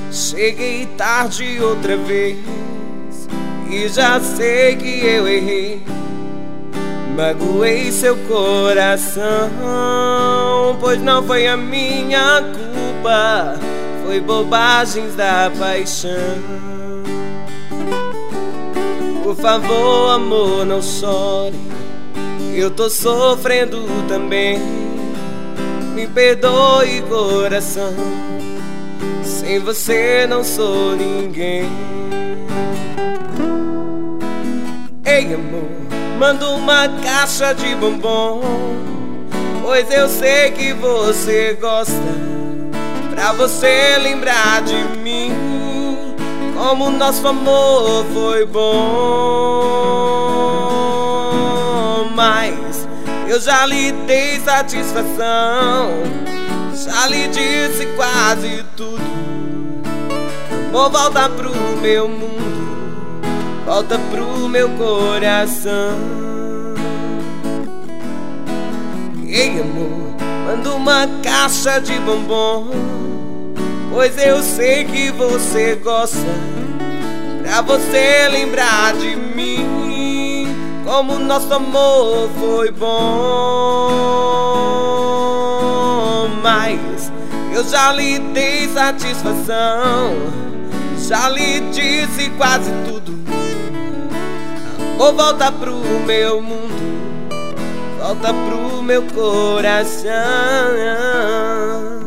Cheguei tarde outra vez e já sei que eu errei. Magoei seu coração, pois não foi a minha culpa, foi bobagens da paixão. Por favor, amor, não chore, eu tô sofrendo também. Me perdoe, coração, sem você não sou ninguém. Ei, amor, manda uma caixa de bombom, pois eu sei que você gosta, pra você lembrar de mim, como nosso amor foi bom. Mas eu já lhe dei satisfação, já lhe disse quase tudo. Amor, volta pro meu mundo, volta pro meu coração. Ei, amor, manda uma caixa de bombom, pois eu sei que você gosta, pra você lembrar de mim, como nosso amor foi bom. Mas eu já lhe dei satisfação, já lhe disse quase tudo. Amor, volta pro meu mundo, volta pro meu coração.